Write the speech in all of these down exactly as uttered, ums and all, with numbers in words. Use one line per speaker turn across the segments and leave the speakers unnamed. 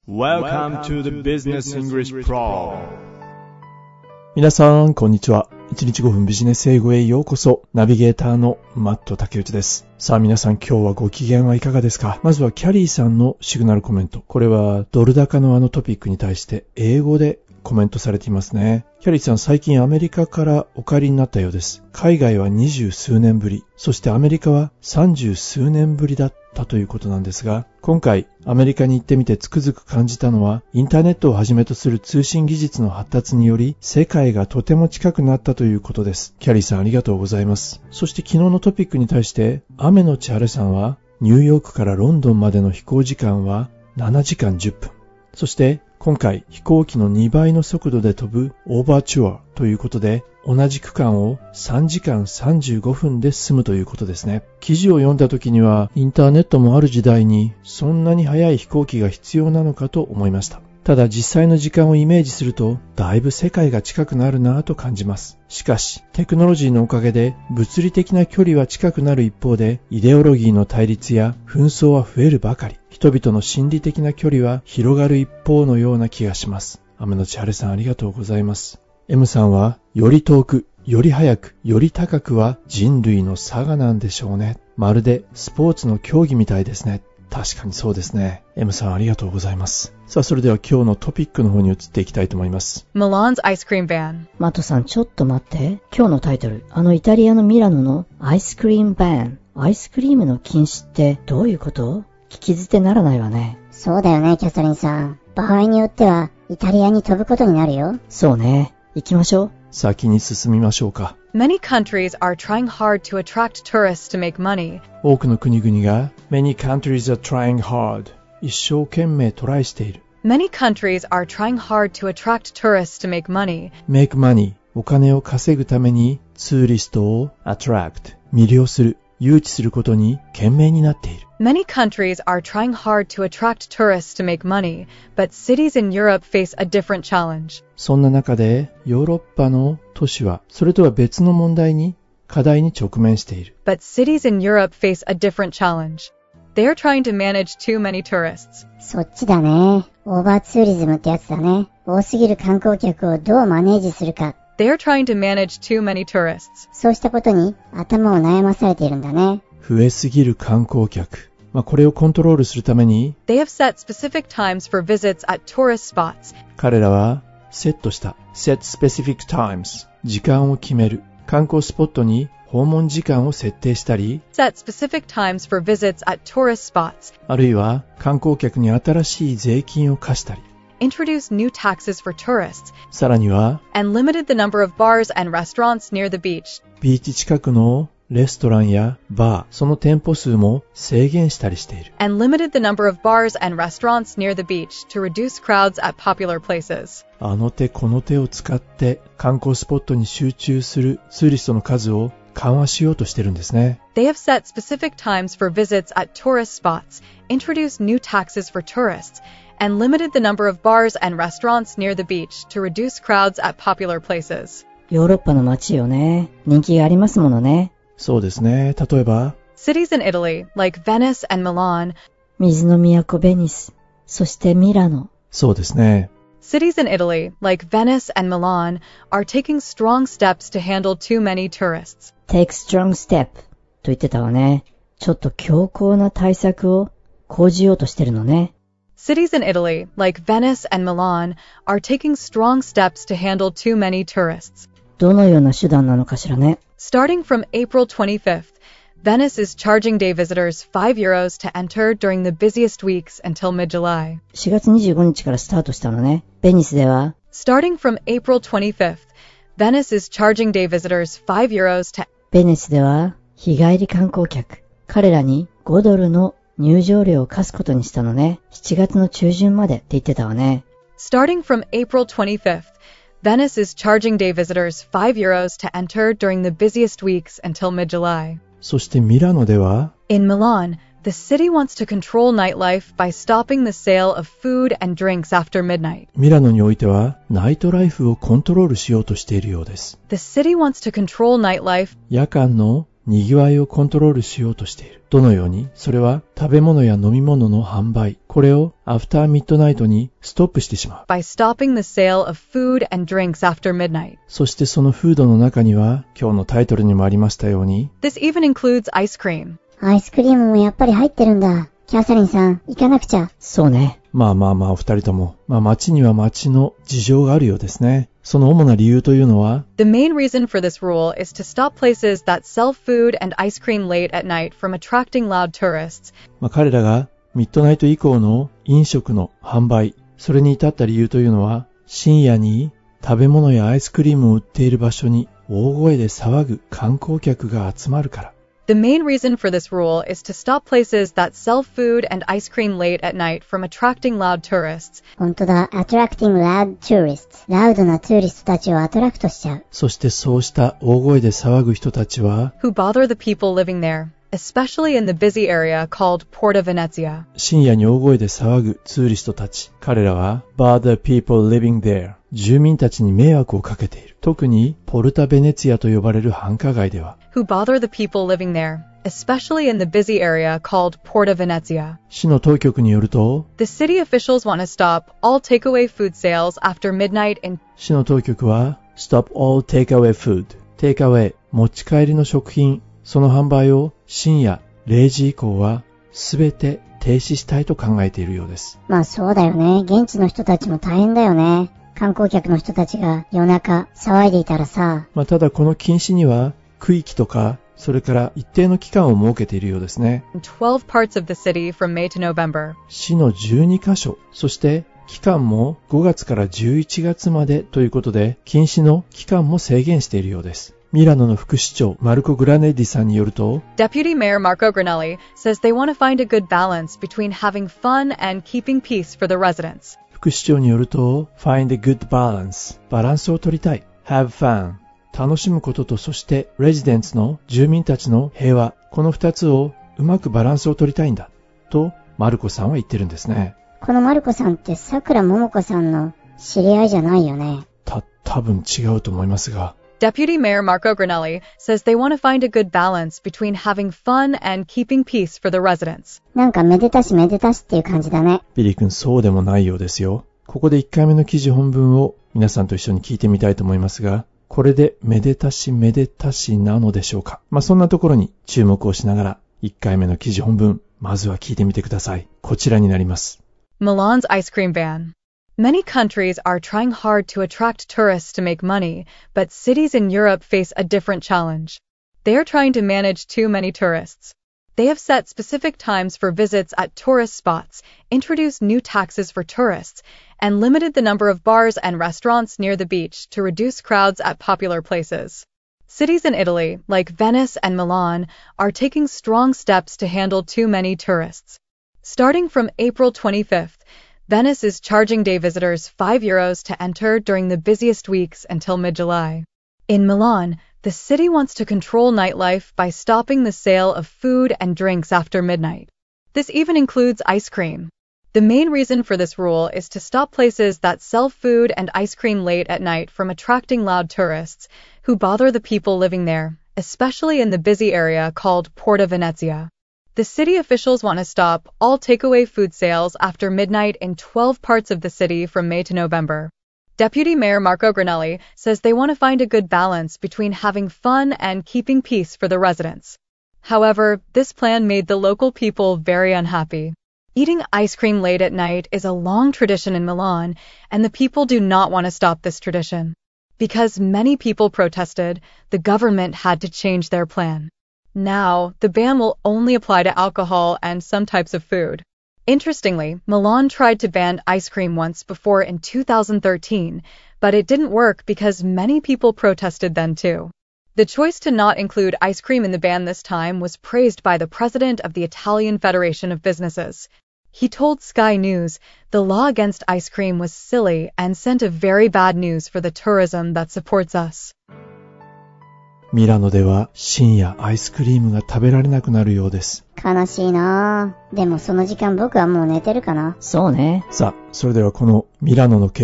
Welcome to the Business English Pro。
皆さん、こんにちは。いちにちごふんビジネス英語へようこそ。ナビゲーターのマット竹内です。さあ皆さん、今日はご機嫌はいかがですか？まずはキャリーさんのシグナルコメント。これはドル高のあのトピックに対して英語でコメントされていますね。キャリーさん、最近アメリカからお帰りになったようです。海外は二十数年ぶり、そしてアメリカは三十数年ぶりだったということなんですが、今回アメリカに行ってみてつくづく感じたのは、インターネットをはじめとする通信技術の発達により世界がとても近くなったということです。キャリーさん、ありがとうございます。そして昨日のトピックに対して雨のち晴れさんは、ニューヨークからロンドンまでの飛行時間はななじかんじゅっぷん。そして今回飛行機のにばいの速度で飛ぶオーバーチュアということで、同じ区間をさんじかんさんじゅうごふんで済むということですね。記事を読んだ時には、インターネットもある時代にそんなに速い飛行機が必要なのかと思いました。ただ実際の時間をイメージすると、だいぶ世界が近くなるなぁと感じます。しかし、テクノロジーのおかげで物理的な距離は近くなる一方で、イデオロギーの対立や紛争は増えるばかり。人々の心理的な距離は広がる一方のような気がします。雨のち晴れさん、ありがとうございます。M さんは、より遠く、より早く、より高くは人類の差がなんでしょうね。まるでスポーツの競技みたいですね。確かにそうですね。M さん、ありがとうございます。さあ、それでは今日のトピックの方に移っていきたいと思います。
Milan's ice cream ban。
マトさん、ちょっと待って。今日のタイトル。あのイタリアのミラノのアイスクリームバン。アイスクリームの禁止ってどういうこと？聞き捨てならないわね。
そうだよね、キャサリンさん。場合によってはイタリアに飛ぶことになるよ。
そうね。行きましょう。
先に進みましょうか。
Many countries are trying hard to attract tourists to make money.
多くの国々が Many countries are trying hard 一生懸命トライしている。
Many countries are trying hard to attract tourists to make money.
Make money お金を稼ぐためにツーリストを attract 魅了する、誘致することに懸命になっている。
Many countries are trying hard to attract tourists to make money, but cities in Europe face a different challenge.
そんな中でヨーロッパの都市はそれとは別の問題に課題に直面している。
But cities in Europe face a different challenge. They are trying to manage too many tourists.
そっちだね。オーバーツーリズムってやつだね。多すぎる観光客をどうマネージするか。
They are trying to manage too many tourists.
そうしたことに頭を悩まされているんだね。
増えすぎる観光客。まあ、これをコントロールするために
They have set specific times for visits at tourist spots.
彼らはセットした set specific times 時間を決める観光スポットに訪問時間を設定したり
Set specific times for visits at tourist spots.
あるいは観光客に新しい税金を課したり
Introduced new taxes for tourists.
さらには
And limited the number of bars and restaurants near the beach.
ビーチ近くのレストランやバー、その店舗数も制限したりしている。
And limited the number of bars and restaurants near the beach to reduce crowds at popular places.
あの手この手を使って観光スポットに集中するツーリストの数を緩和しようとしてるんですね。
They have set specific times for visits at tourist spots, introduced new taxes for tourists, and limited the number of bars and restaurants near the beach to reduce crowds at popular places.
ヨーロッパの街よね。人気がありますものね。
そうですね。例えば
Cities in Italy, like Venice and Milan,
水の都ベニス、そしてミラノ。
そうですね。
Cities in Italy, like Venice and Milan, are taking strong steps to handle too many tourists.
Take strong step と言ってたわね。ちょっと強硬な対策を講じようとしてるのね。
Cities in Italy, like Venice and Milan, are taking strong steps to handle too many tourists.
どのような手段なのかしらね。
Starting from April twenty-fifth, Venice is charging day visitors five euros to enter during the busiest weeks until mid-July.
しがつにじゅうごにちからスタートしたのね。ベニスでは
Starting from April twenty-fifth, Venice is charging day visitors five euros to
ベニスでは日帰り観光客、彼らにごドルの入場料を課すことにしたのね。しちがつの中旬までって言ってたわね。
Starting from April twenty-fifth, Venice is charging day visitors five euros to enter during the busiest weeks until mid-July.
そしてミラノでは
In Milan, the city wants to control nightlife by stopping the sale of food and drinks after midnight.
ミラノにおいてはナイトライフをコントロールしようとしているようです。
The city wants to control nightlife
夜間の賑わいをコントロールしようとしている。どのように？それは食べ物や飲み物の販売、これをアフターミッドナイトにストップしてしまう。
by stopping the sale of food and drinks after midnight.
そしてそのフードの中には、今日のタイトルにもありましたように、
This even includes ice cream.
アイスクリームもやっぱり入ってるんだ。キャサリンさん、行かなくちゃ。
そうね。
まあまあまあお二人とも、まあ街には街の事情があるようですね。その主な理由というのは、
The main reason for this rule is to stop places that sell food and ice cream late at night from attracting loud tourists.
まあ彼らがミッドナイト以降の飲食の販売、それに至った理由というのは、深夜に食べ物やアイスクリームを売っている場所に大声で騒ぐ観光客が集まるから。
The main reason for this rule is to stop places that sell food and ice cream late at night from attracting loud tourists.
本当だ、attracting loud tourists。ラウドなトゥーリストたちをアトラクトしちゃう。
そしてそうした大声で騒ぐ人たちは、
who bother the people living there, especially in the busy area called Porta Venezia.
深夜に大声で騒ぐツーリストたち。彼らは bother people living there。住民たちに迷惑をかけている。特にポルタ・ベネツィアと呼ばれる繁華街では、
who bother the people living there, especially in the busy area called Porta Venezia.
市の当局によると、
The city officials want to stop all takeaway food sales after midnight in
市の当局は stop all takeaway food。テイクアウェイ、持ち帰りの食品、その販売を深夜れいじ以降はすべて停止したいと考えているようです。
まあそうだよね。現地の人たちも大変だよね。観光客の人たちが夜中騒いでいたらさ。
まあただこの禁止には区域とか、それから一定の期間を設けているようですね。
twelve parts of the city from May to November.
市のじゅうにカ所、そして期間もごがつからじゅういちがつまでということで、禁止の期間も制限しているようです。ミラノの副市長マルコ・グラネッディさんによると、
Deputy Mayor Marco Granelli says they want to find a good balance between having fun and keeping peace for the residents.
副市長によると、find a good balance、バランスを取りたい、have fun、楽しむことと、そしてレジデンツの住民たちの平和、この二つをうまくバランスを取りたいんだとマルコさんは言ってるんですね。
このマルコさんって桜桃子さんの知り合いじゃないよね。
た、多分違うと思いますが。
Deputy Mayor Marco Granelli says they want to find a good balance between having fun and keeping peace for the residents.
なんかめでたしめでたしっていう感じだね。
ビリー君、そうでもないようですよ。ここでいっかいめの記事本文を皆さんと一緒に聞いてみたいと思いますが、これでめでたしめでたしなのでしょうか。まあ、そんなところに注目をしながらいっかいめの記事本文、まずは聞いてみてください。こちらになります。
Milan's ice cream ban. Many countries are trying hard to attract tourists to make money, but cities in Europe face a different challenge. They are trying to manage too many tourists. They have set specific times for visits at tourist spots, introduced new taxes for tourists, and limited the number of bars and restaurants near the beach to reduce crowds at popular places. Cities in Italy, like Venice and Milan, are taking strong steps to handle too many tourists. Starting from April twenty-fifth, Venice is charging day visitors five euros to enter during the busiest weeks until mid-July. In Milan, the city wants to control nightlife by stopping the sale of food and drinks after midnight. This even includes ice cream. The main reason for this rule is to stop places that sell food and ice cream late at night from attracting loud tourists who bother the people living there, especially in the busy area called Porta Venezia. The city officials want to stop all takeaway food sales after midnight in twelve parts of the city from May to November. Deputy Mayor Marco Granelli says they want to find a good balance between having fun and keeping peace for the residents. However, this plan made the local people very unhappy. Eating ice cream late at night is a long tradition in Milan, and the people do not want to stop this tradition. Because many people protested, the government had to change their plan. Now, the ban will only apply to alcohol and some types of food. Interestingly, Milan tried to ban ice cream once before in two thousand thirteen, but it didn't work because many people protested then too. The choice to not include ice cream in the ban this time was praised by the president of the Italian Federation of Businesses. He told Sky News the law against ice cream was silly and sent a very bad news for the tourism that supports us.
ミラノでは深夜アイスクリームが食べられなくなるようです。
悲しいなぁ。でもその時間僕はもう寝てるかな。
そうね。
さあ、それではこのミラノのケース、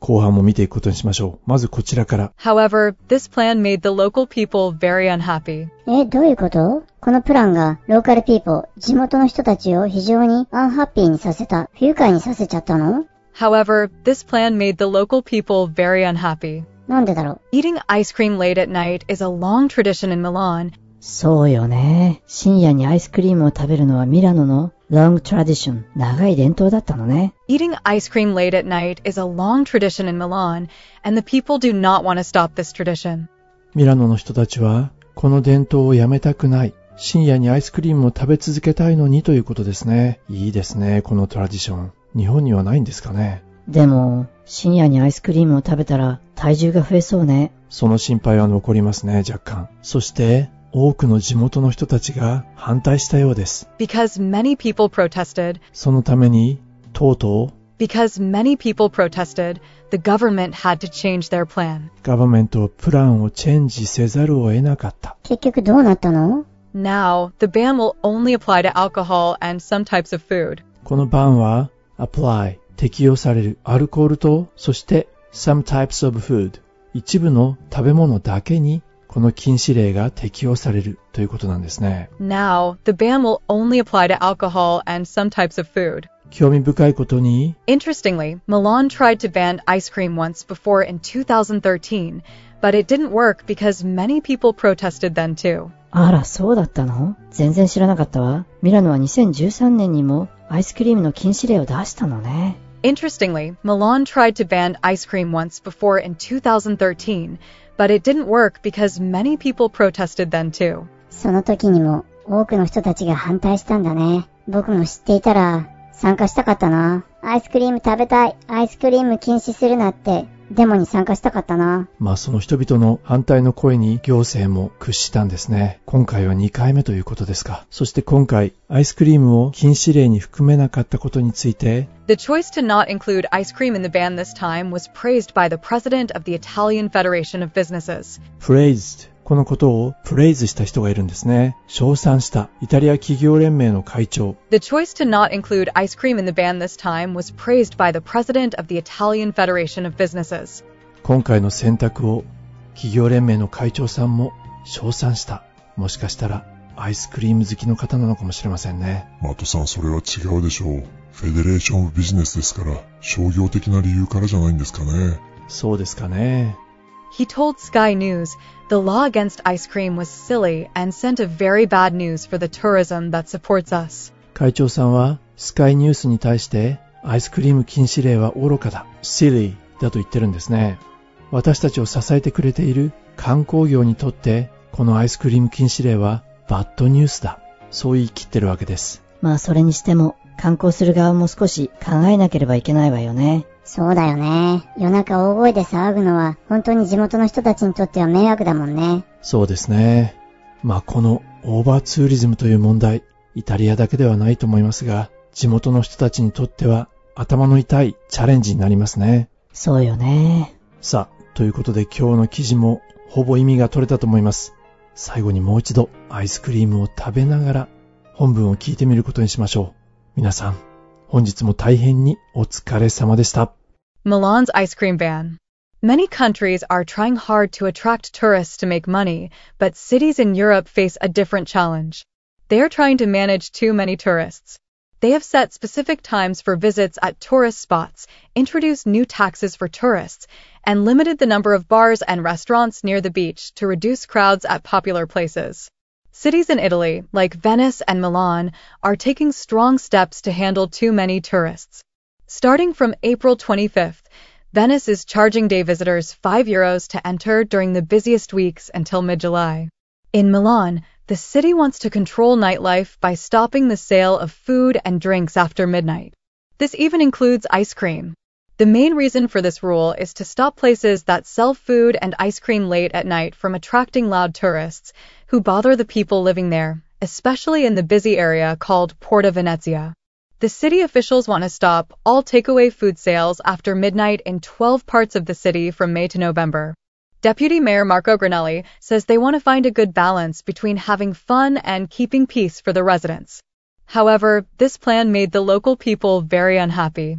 後半も見ていくことにしましょう。まずこちらから。
However, this plan made the local people very unhappy.
え、どういうこと？このプランがローカルピーポー、地元の人たちを非常にアンハッピーにさせた、不愉快にさせちゃったの？
However, this plan made the local people very unhappy.
なんでだろう？
Eating ice cream late at night is a long tradition in Milan.
そうよね。深夜にアイスクリームを食べるのはミラノの long tradition、長い伝統だったのね。
Eating ice cream late at night is a long tradition in Milan, and the people do not want to stop this tradition.
ミラノの人たちはこの伝統をやめたくない。深夜にアイスクリームを食べ続けたいのにということですね。いいですね、このトラディション。日本にはないんですかね。
でも、深夜にアイスクリームを食べたら体重が増えそうね。
その心配は残りますね、若干。そして、多くの地元の人たちが反対したようです。
Because many people protested,
そのために、とうとう、
because many people protested, the government had to change their plan.
ガバメントはプランをチェンジせざるを得なかった。
結局どうなったの？
Now, the ban will only apply to alcohol and some types of food.
このバンは、apply、適用されるアルコールと、そして some types of food、一部の食べ物だけに、この禁止令が適用されるということなんですね。
Now, the ban will only apply to alcohol and some types of food.
興味深いことに、
Interestingly, Milan tried to ban ice cream once before in two thousand thirteen, but it didn't work because many people protested then too.
あら、そうだったの？全然知らなかったわ。ミラノはにせんじゅうさんねんにもアイスクリームの禁止令を出したのね。
Interestingly, Milan tried to ban ice cream once before in two thousand thirteen, but it didn't work because many people protested then too.
その時にも多くの人たちが反対したんだね。僕も知っていたら参加したかったな。アイスクリーム食べたい。アイスクリーム禁止するなってデモに参加したかったな。
まあその人々の反対の声に行政も屈したんですね。今回はにかいめということですか。そして今回アイスクリームを禁止令に含めなかったことについて、
The choice to not include ice cream in the ban this time was praised by the president of the Italian Federation of Businesses.
praised、このことをプレイズした人がいるんですね。称賛したイタリア企業連盟の会長。
The choice to not include ice cream in the ban this time was praised by the president of the Italian Federation of Businesses.
今回の選択を企業連盟の会長さんも称賛した。もしかしたらアイスクリーム好きの方なのかもしれませんね。
マットさん、それは違うでしょう。フェデレーション・オブ・ビジネスですから、商業的な理由からじゃないんですかね。
そうですかね。
He told Sky News the law against ice cream was silly and sent a very bad news for the tourism that supports us.
会長さんはスカイニュースに対してアイスクリーム禁止令は愚かだ、silly だと言ってるんですね。私たちを支えてくれている観光業にとってこのアイスクリーム禁止令はバッドニュースだ。そう言い切ってるわけです。
まあそれにしても観光する側も少し考えなければいけないわよね。
そうだよね。夜中大声で騒ぐのは本当に地元の人たちにとっては迷惑だもんね。
そうですね。まあこのオーバーツーリズムという問題、イタリアだけではないと思いますが、地元の人たちにとっては頭の痛いチャレンジになりますね。
そうよね。
さあ、ということで今日の記事もほぼ意味が取れたと思います。最後にもう一度アイスクリームを食べながら本文を聞いてみることにしましょう。皆さん、本日も大変にお疲れ様でした。
Milan's ice cream ban. Many countries are trying hard to attract tourists to make money, but cities in Europe face a different challenge. They are trying to manage too many tourists. They have set specific times for visits at tourist spots, introduced new taxes for tourists, and limited the number of bars and restaurants near the beach to reduce crowds at popular places. Cities in Italy, like Venice and Milan, are taking strong steps to handle too many tourists. Starting from April twenty-fifth, Venice is charging day visitors five euros to enter during the busiest weeks until mid-July. In Milan, the city wants to control nightlife by stopping the sale of food and drinks after midnight. This even includes ice cream. The main reason for this rule is to stop places that sell food and ice cream late at night from attracting loud tourists who bother the people living there, especially in the busy area called Porta Venezia. The city officials want to stop all takeaway food sales after midnight in twelve parts of the city from May to November. Deputy Mayor Marco Granelli says they want to find a good balance between having fun and keeping peace for the residents. However, this plan made the local people very unhappy.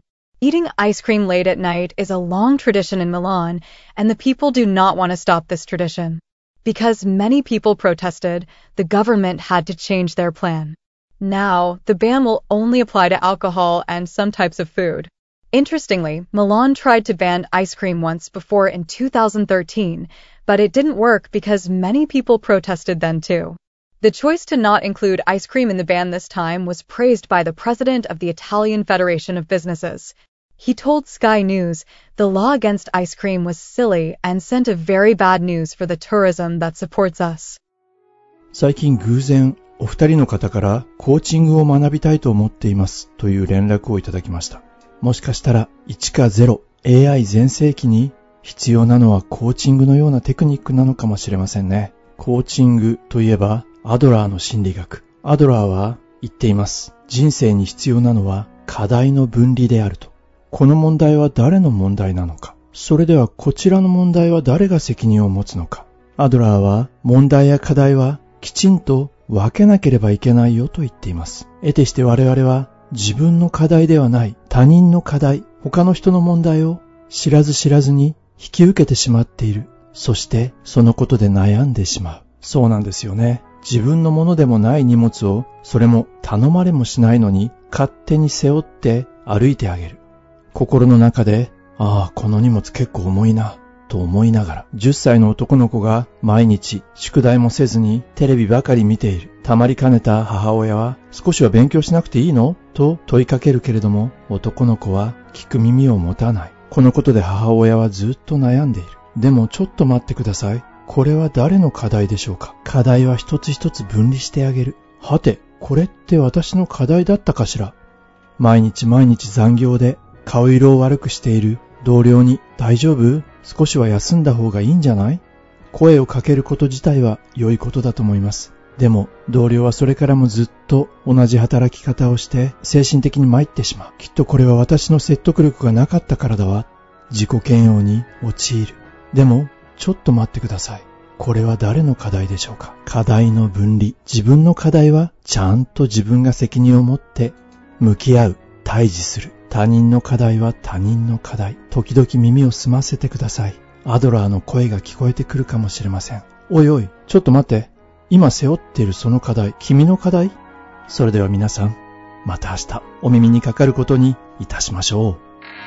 Eating ice cream late at night is a long tradition in Milan, and the people do not want to stop this tradition. Because many people protested, the government had to change their plan. Now, the ban will only apply to alcohol and some types of food. Interestingly, Milan tried to ban ice cream once before in two thousand thirteen, but it didn't work because many people protested then too. The choice to not include ice cream in the ban this time was praised by the president of the Italian Federation of Businesses. He told Sky News the law against ice cream was silly and sent a very bad news for the tourism that supports us.
最近偶然お二人の方からコーチングを学びたいと思っていますという連絡をいただきました。もしかしたらいちかゼロ エーアイ 全盛期に必要なのはコーチングのようなテクニックなのかもしれませんね。コーチングといえばアドラーの心理学。アドラーは言っています。人生に必要なのは課題の分離であると。この問題は誰の問題なのか。それではこちらの問題は誰が責任を持つのか。アドラーは問題や課題はきちんと分けなければいけないよと言っています。得てして我々は自分の課題ではない他人の課題、他の人の問題を知らず知らずに引き受けてしまっている。そしてそのことで悩んでしまう。そうなんですよね。自分のものでもない荷物をそれも頼まれもしないのに勝手に背負って歩いてあげる。心の中で、ああ、この荷物結構重いな、と思いながら、じゅっさいの男の子が毎日宿題もせずにテレビばかり見ている。たまりかねた母親は、少しは勉強しなくていいのと問いかけるけれども、男の子は聞く耳を持たない。このことで母親はずっと悩んでいる。でもちょっと待ってください。これは誰の課題でしょうか。課題は一つ一つ分離してあげる。はて、これって私の課題だったかしら。毎日毎日残業で顔色を悪くしている同僚に、大丈夫？少しは休んだ方がいいんじゃない？声をかけること自体は良いことだと思います。でも同僚はそれからもずっと同じ働き方をして精神的に参ってしまう。きっとこれは私の説得力がなかったからだわ。自己嫌悪に陥る。でもちょっと待ってください。これは誰の課題でしょうか。課題の分離。自分の課題はちゃんと自分が責任を持って向き合う、対峙する。他人の課題は他人の課題。時々耳を澄ませてください。アドラーの声が聞こえてくるかもしれません。おいおい、ちょっと待って。今背負っているその課題、君の課題？それでは皆さん、また明日お耳にかかることにいたしましょう。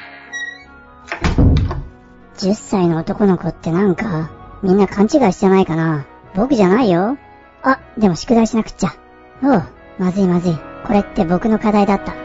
じゅっさいの男の子ってなんか、みんな勘違いしてないかな。僕じゃないよ。あ、でも宿題しなくっちゃ。おう、まずいまずい。これって僕の課題だった。